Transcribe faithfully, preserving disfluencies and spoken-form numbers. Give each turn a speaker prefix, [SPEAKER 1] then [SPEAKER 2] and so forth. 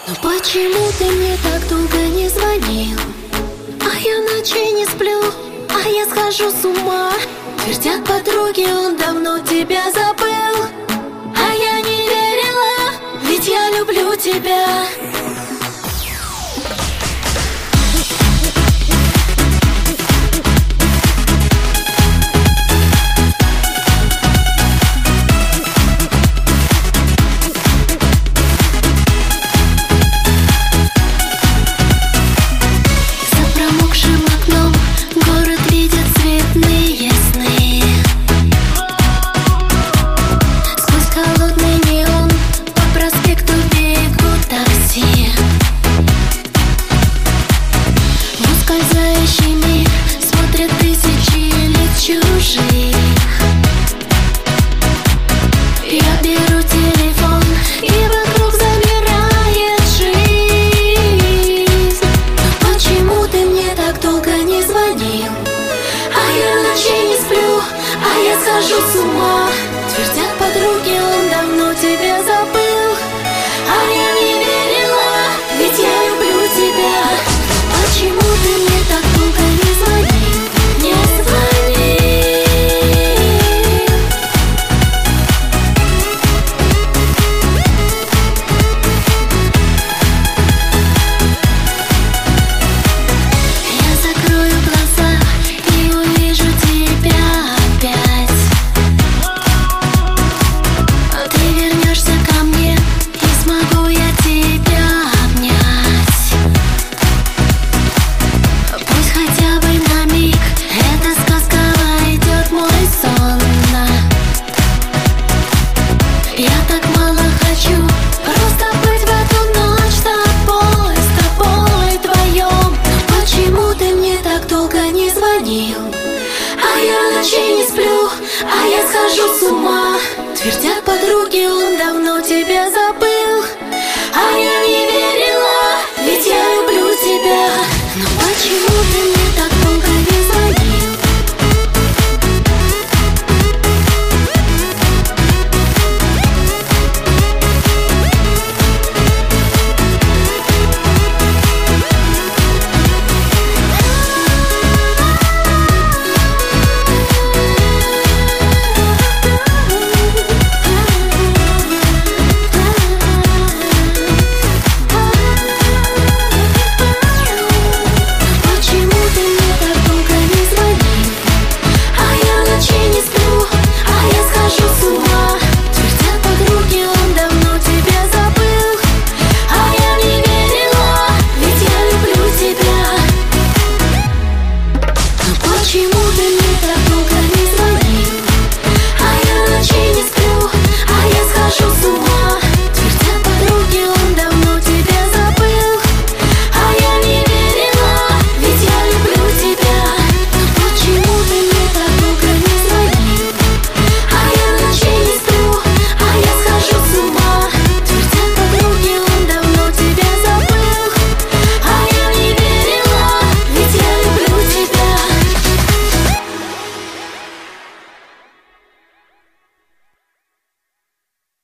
[SPEAKER 1] Но почему ты мне так долго не звонил? А я ночей не сплю, а я схожу с ума. Твердят подруги, он давно тебя забыл. А я не верила, ведь я люблю тебя. Ускользающий мир смотрят тысячи лиц чужих. Я беру телефон, и вокруг замирает жизнь. Но почему ты мне так долго не звонил? А я ночей не сплю, а я схожу с ума. Твердят подруги, он давно тебя забыл. А я не верила, ведь я люблю тебя. Почему ты мне так долго не звонил, не звонил? Я закрою глаза и увижу тебя опять. Ты вернешься ко мне, и смогу я тебя обнять. Пусть хотя бы на миг эта сказка войдет в мой сон. Я так мало хочу просто быть в эту ночь с тобой, с тобой вдвоем. Но почему ты мне так долго не звонил? А я ночей не сплю, а я схожу с ума. Твердят подруги, он давно тебя забыл. А я не верила, ведь я люблю тебя. Но почему ты мне